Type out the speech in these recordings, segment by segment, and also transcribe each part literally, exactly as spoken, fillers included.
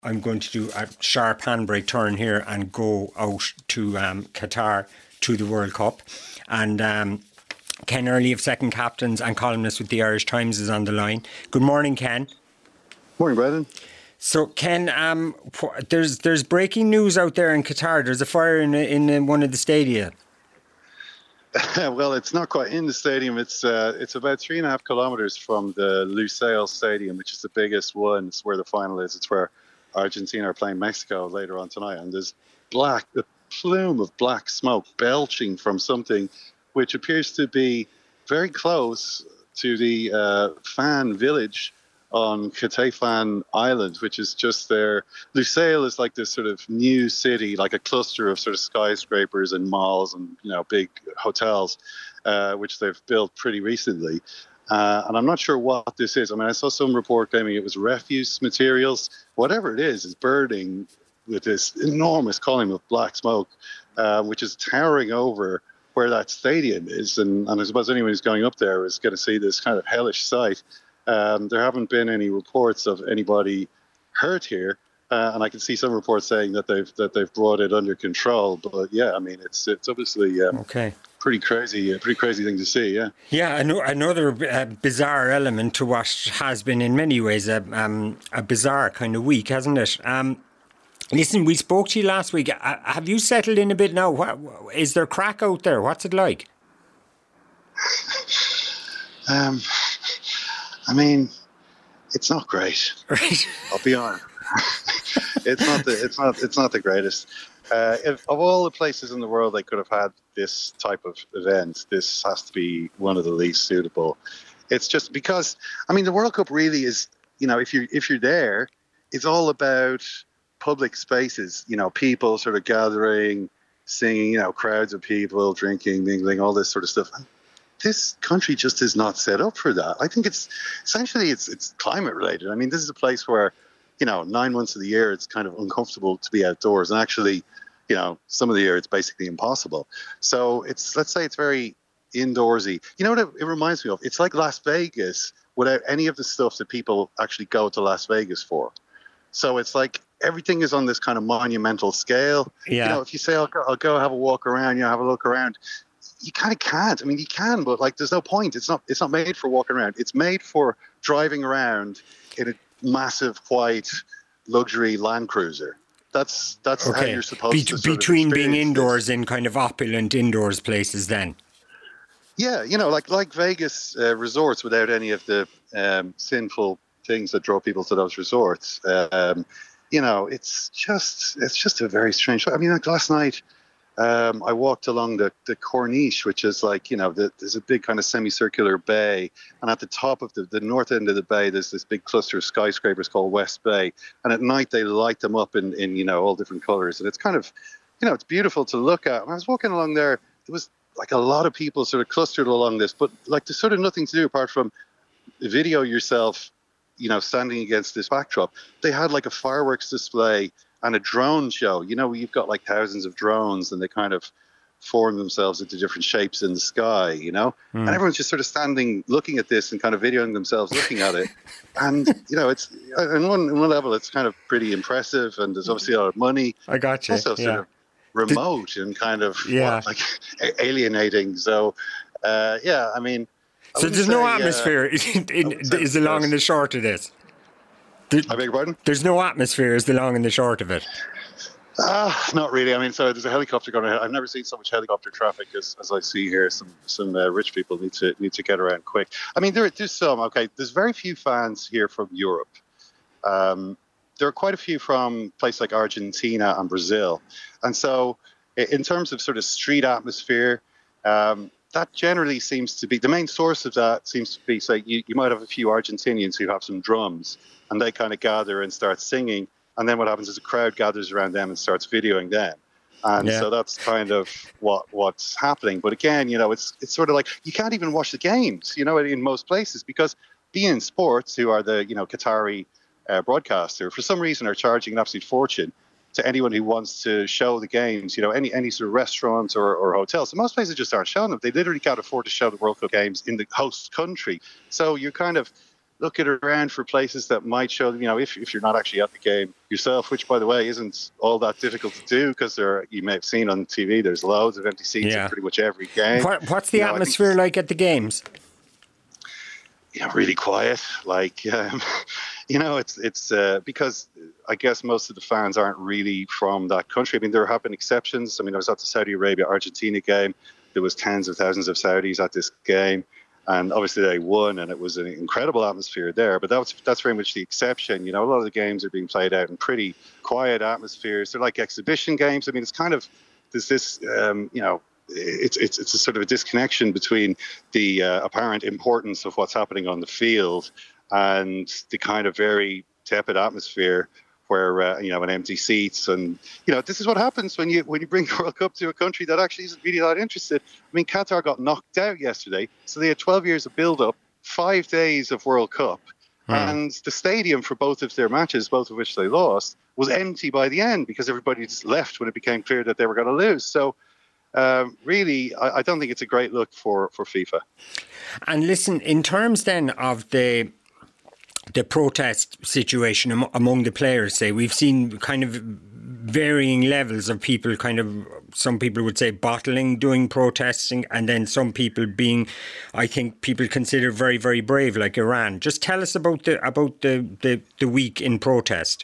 I'm going to do a sharp handbrake turn here and go out to um, Qatar to the World Cup. And um, Ken Early of Second Captains and columnist with the Irish Times is on the line. Good morning, Ken. Morning, Brendan. So, Ken, um, there's there's breaking news out there in Qatar. There's a fire in in one of the stadia. Well, it's not quite in the stadium. It's uh, it's about three and a half kilometres from the Lusail Stadium, which is the biggest one. It's where the final is. It's where Argentina are playing Mexico later on tonight. And there's black, a plume of black smoke belching from something which appears to be very close to the uh, fan village on Kataifan Island, which is just there. Lusail is like this sort of new city, like a cluster of sort of skyscrapers and malls and, you know, big hotels, uh, which they've built pretty recently. Uh, and I'm not sure what this is. I mean, I saw some report claiming it was refuse materials. Whatever it is, is burning with this enormous column of black smoke, uh, which is towering over where that stadium is. And, and I suppose anyone who's going up there is going to see this kind of hellish sight. Um, there haven't been any reports of anybody hurt here, uh, and I can see some reports saying that they've that they've brought it under control. But yeah, I mean, it's it's obviously um, okay. Pretty crazy, a pretty crazy thing to see, yeah. Yeah, another uh, bizarre element to what has been in many ways a, um, a bizarre kind of week, hasn't it? Um, listen, we spoke to you last week. Uh, have you settled in a bit now? What, is there crack out there? What's it like? um, I mean, it's not great. Right. I'll be honest. it's not the it's not it's not the greatest. Uh, if, of all the places in the world they could have had this type of event, this has to be one of the least suitable. It's just because, I mean, the World Cup really is, you know, if you're, if you're there, it's all about public spaces, you know, people sort of gathering, singing, you know, crowds of people, drinking, mingling, all this sort of stuff. And this country just is not set up for that. I think it's, essentially, it's, it's climate related. I mean, this is a place where, you know, nine months of the year, it's kind of uncomfortable to be outdoors. And actually, you know, some of the year it's basically impossible. So it's, let's say it's very indoorsy. You know what it, it reminds me of? It's like Las Vegas without any of the stuff that people actually go to Las Vegas for. So it's like everything is on this kind of monumental scale. Yeah. You know, if you say, I'll go, I'll go have a walk around, you know, have a look around, you kind of can't. I mean, you can, but like, there's no point. It's not, it's not made for walking around. It's made for driving around in a massive white luxury Land Cruiser. That's that's okay. how you're supposed Be- to sort between of being indoors this. in kind of opulent indoors places then. Yeah, you know, like like Vegas uh, resorts without any of the um, sinful things that draw people to those resorts. Um, you know, it's just it's just a very strange. I mean, like last night, um, I walked along the, the Corniche, which is like, you know, the, there's a big kind of semicircular bay. And at the top of the, the north end of the bay, there's this big cluster of skyscrapers called West Bay. And at night, they light them up in, in, you know, all different colors. And it's kind of, you know, it's beautiful to look at. When I was walking along there, there was like a lot of people sort of clustered along this, but like there's sort of nothing to do apart from video yourself, you know, standing against this backdrop. They had like a fireworks display and a drone show. You know, you've got like thousands of drones and they kind of form themselves into different shapes in the sky, you know, mm. and everyone's just sort of standing looking at this and kind of videoing themselves looking at it. And, you know, it's on one, on one level, it's kind of pretty impressive and there's obviously a lot of money. I got you. It's also yeah. sort of remote and kind of yeah. what, like alienating. So, uh, yeah, I mean. I so there's no say, atmosphere uh, in, is the long and the short of this. There, I beg your pardon? There's no atmosphere is the long and the short of it. Ah, uh, not really. I mean, so there's a helicopter going ahead. I've never seen so much helicopter traffic as, as I see here. Some some uh, rich people need to need to get around quick. I mean, there there's some. Okay, there's very few fans here from Europe. Um, there are quite a few from places like Argentina and Brazil, and so in terms of sort of street atmosphere, um, that generally seems to be the main source of that. Seems to be say you, you might have a few Argentinians who have some drums, and they kind of gather and start singing. And then what happens is a crowd gathers around them and starts videoing them. And yeah. so that's kind of what what's happening. But again, you know, it's it's sort of like you can't even watch the games, you know, in most places because beIN Sports, who are the, you know, Qatari uh, broadcaster, for some reason are charging an absolute fortune to anyone who wants to show the games, you know, any any sort of restaurants or, or hotels. So most places just aren't showing them. They literally can't afford to show the World Cup games in the host country. So you're kind of looking around for places that might show, you know, if, if you're not actually at the game yourself, which, by the way, isn't all that difficult to do because there, you may have seen on T V, there's loads of empty seats Yeah. in pretty much every game. What, what's the you know, atmosphere like at the games? You know, really quiet. Like, um, you know, it's it's uh, because I guess most of the fans aren't really from that country. I mean, there have been exceptions. I mean, I was at the Saudi Arabia-Argentina game. There was tens of thousands of Saudis at this game. And obviously they won, and it was an incredible atmosphere there. But that was, that's very much the exception. You know, a lot of the games are being played out in pretty quiet atmospheres. They're like exhibition games. I mean, it's kind of, there's this, um, you know, it's it's it's a sort of a disconnection between the uh, apparent importance of what's happening on the field and the kind of very tepid atmosphere where uh, you know, an empty seats. And you know, this is what happens when you when you bring the World Cup to a country that actually isn't really that interested. I mean, Qatar got knocked out yesterday, so they had twelve years of build-up, five days of World Cup, hmm. and the stadium for both of their matches, both of which they lost, was empty by the end because everybody just left when it became clear that they were going to lose. So. Um, really, I, I don't think it's a great look for, for FIFA. And listen, in terms then of the the protest situation am, among the players, say, we've seen kind of varying levels of people kind of, some people would say bottling, doing protesting, and then some people being, I think people consider very, very brave, like Iran. Just tell us about the about the, the, the week in protest.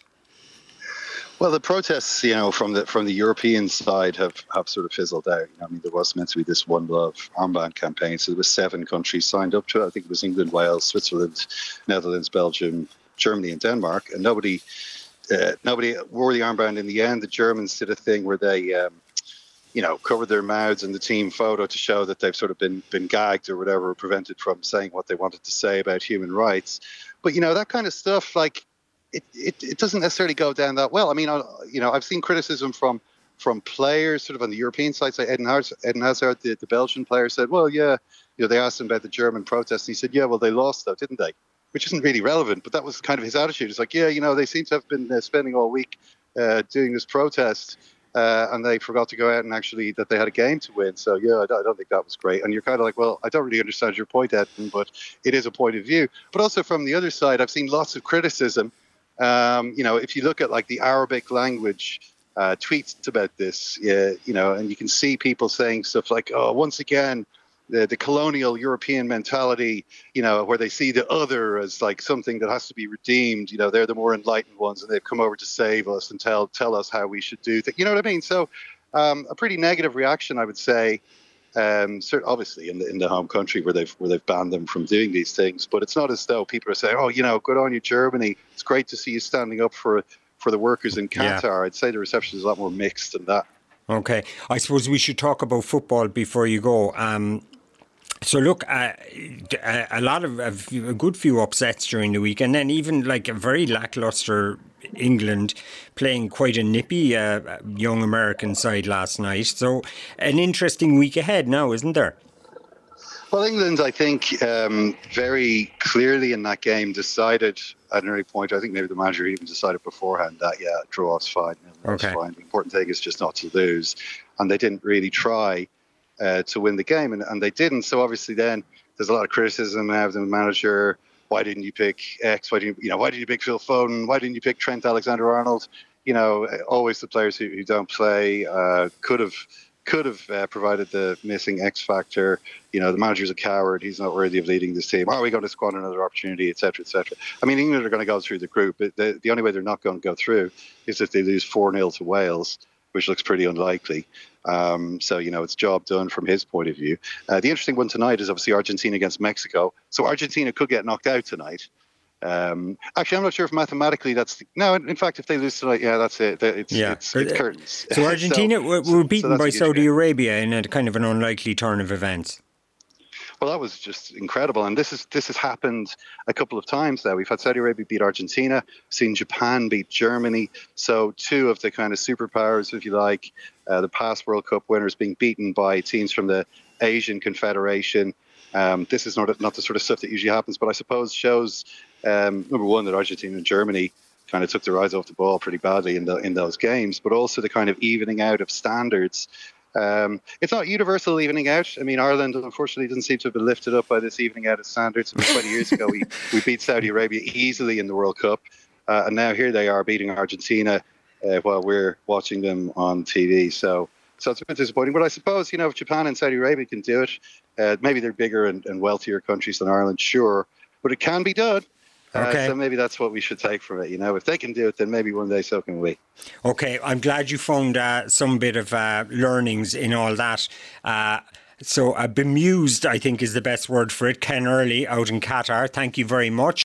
Well, the protests, you know, from the from the European side have, have sort of fizzled out. I mean, there was meant to be this One Love armband campaign, so there were seven countries signed up to it. I think it was England, Wales, Switzerland, Netherlands, Belgium, Germany, and Denmark, and nobody uh, nobody wore the armband in the end. The Germans did a thing where they, um, you know, covered their mouths in the team photo to show that they've sort of been been gagged or whatever, or prevented from saying what they wanted to say about human rights. But you know, that kind of stuff, like. It, it it doesn't necessarily go down that well. I mean, I, you know, I've seen criticism from from players sort of on the European side. Say Eden Hazard, Eden Hazard the, the Belgian player, said, well, yeah, you know, they asked him about the German protests. And he said, yeah, well, they lost, though, didn't they? Which isn't really relevant, but that was kind of his attitude. It's like, yeah, you know, they seem to have been uh, spending all week uh, doing this protest, uh, and they forgot to go out and actually that they had a game to win. So, yeah, I don't, I don't think that was great. And you're kind of like, well, I don't really understand your point, Eden, but it is a point of view. But also from the other side, I've seen lots of criticism. Um, you know, if you look at like the Arabic language uh, tweets about this, uh, you know, and you can see people saying stuff like, oh, once again, the, the colonial European mentality, you know, where they see the other as like something that has to be redeemed. You know, they're the more enlightened ones and they've come over to save us and tell tell us how we should do things. You know what I mean? So um, a pretty negative reaction, I would say. Um, certainly, obviously, in the in the home country where they've where they've banned them from doing these things, but it's not as though people are saying, "Oh, you know, good on you, Germany. It's great to see you standing up for for the workers in Qatar." Yeah. I'd say the reception is a lot more mixed than that. Okay, I suppose we should talk about football before you go. Um, So look, uh, a lot of a, few, a good few upsets during the week, and then even like a very lackluster England playing quite a nippy uh, young American side last night. So an interesting week ahead now, isn't there? Well, England, I think, um, very clearly in that game decided at an early point. I think maybe the manager even decided beforehand that yeah, draw's fine, okay. fine. The important thing is just not to lose, and they didn't really try. Uh, to win the game, and, and they didn't. So obviously, then there's a lot of criticism of the manager. Why didn't you pick X? Why didn't you, you know? Why did you pick Phil Foden? Why didn't you pick Trent Alexander-Arnold? You know, always the players who, who don't play uh, could have could have uh, provided the missing X factor. You know, the manager's a coward. He's not worthy of leading this team. Are we going to squander another opportunity, et cetera, et cetera? I mean, England are going to go through the group. But the, the only way they're not going to go through is if they lose four nil to Wales, which looks pretty unlikely. Um, so, you know, it's job done from his point of view. Uh, the interesting one tonight is obviously Argentina against Mexico. So Argentina could get knocked out tonight. Um, actually, I'm not sure if mathematically that's... The, no, in fact, if they lose tonight, yeah, that's it. It's, yeah. it's, it's curtains. So Argentina so, were, were beaten so by Saudi game. Arabia in a kind of an unlikely turn of events. Well, that was just incredible. And this is this has happened a couple of times now. We've had Saudi Arabia beat Argentina, seen Japan beat Germany. So two of the kind of superpowers, if you like, uh, the past World Cup winners being beaten by teams from the Asian Confederation. Um, this is not, not the sort of stuff that usually happens, but I suppose shows, um, number one, that Argentina and Germany kind of took their eyes off the ball pretty badly in the in those games, but also the kind of evening out of standards. Um, it's not universal evening out. I mean, Ireland, unfortunately, doesn't seem to have been lifted up by this evening out of standards. I mean, twenty years ago, we, we beat Saudi Arabia easily in the World Cup. Uh, and now here they are beating Argentina uh, while we're watching them on T V. So so it's a bit disappointing. But I suppose, you know, if Japan and Saudi Arabia can do it, uh, maybe they're bigger and, and wealthier countries than Ireland, sure. But it can be done. Okay. Uh, so maybe that's what we should take from it. You know, if they can do it, then maybe one day so can we. Okay, I'm glad you found uh, some bit of uh, learnings in all that. Uh, so uh, bemused, I think, is the best word for it. Ken Early out in Qatar. Thank you very much.